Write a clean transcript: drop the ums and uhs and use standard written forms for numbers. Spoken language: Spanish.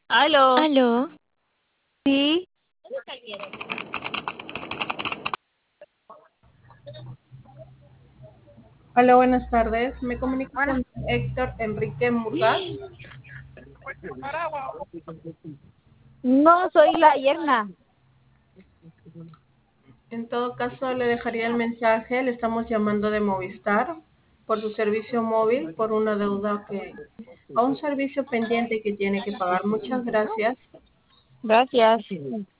Aló, Aló, sí, Hola, buenas tardes. Me comunico bueno, con Héctor Enrique Murgas. no soy la yerna. En todo caso, le dejaría el mensaje. Le estamos llamando de Movistar por su servicio móvil, por una deuda a un servicio pendiente que tiene que pagar. Muchas gracias. Gracias.